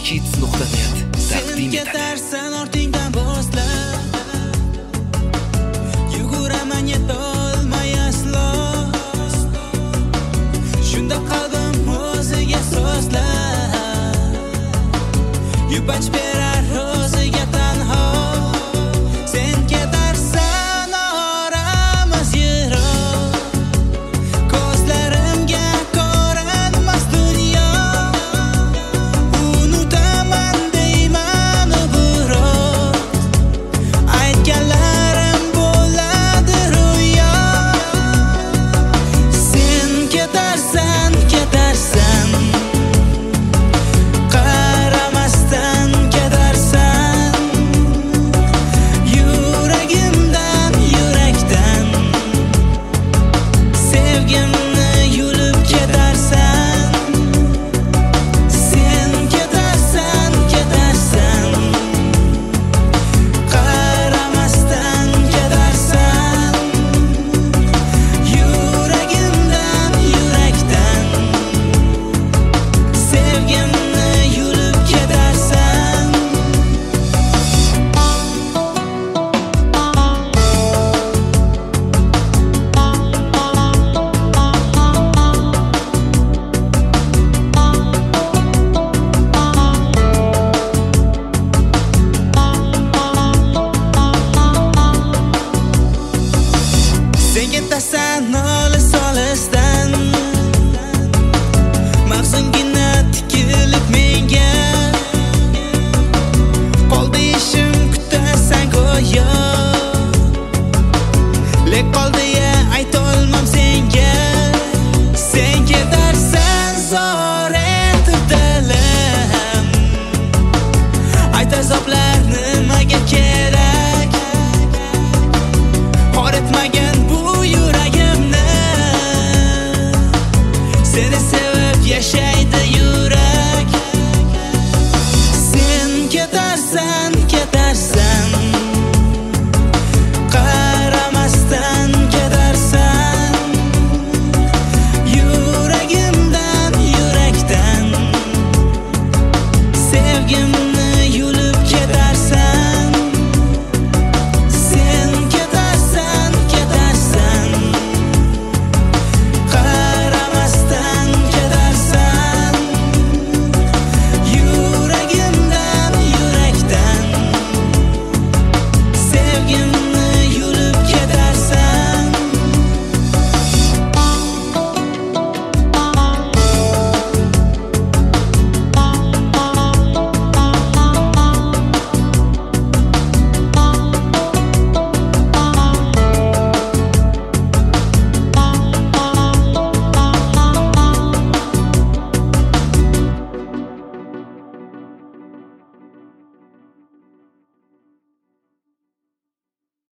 Hits.net taqdim etadi. Ketarsan ortingdan boshlab, yuguraman yetolmay aslo. Shunda qalbim o'ziga so'zlab, yupach berar o'ziga tanho. Sen ketarsan oramiz yiroq, ko'zlarimga ko'rinmas dunyo. Unutaman deyman biroq, aytganlarim bo'ladi ro'yo. Sen ketarsan, qaramasdan ketarsan, yuragimdan, yurakdan sevgimni yulib ketarsan. Sen ketarsan, qaramasdan ketarsan, yuragimdan, yurakdan sevgimni yulib ketarsan. Sen ketasan olis-olisdan, mag'zingina tikilib menga. Qoldi ishim kutasan go'yo, lek qoldi-ya aytolmam senga. Sen ketarsan zor etib dilim, ayt azoblar nimaga kerak? Xor etmagan bu yuragimni, seni sevib yashaydi yurak.